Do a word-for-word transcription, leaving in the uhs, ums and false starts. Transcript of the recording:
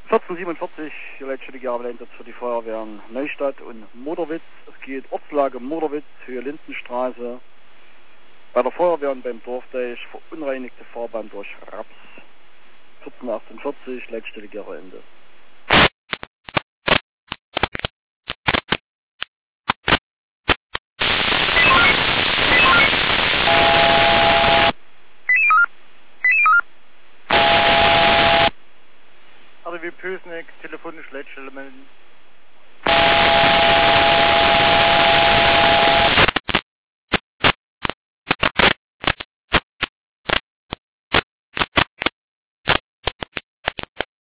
vierzehn siebenundvierzig, die letztständige Arbeitseinsatz für die Feuerwehren Neustadt und Moderwitz. Es geht Ortslage Moderwitz, Höhe Lindenstraße. Bei der Feuerwehr und beim Dorfdeich verunreinigte Fahrbahn durch Raps. vierzehn achtundvierzig, letztständige Ende. Also wie Pösneck, telefonisch Leitstelle melden.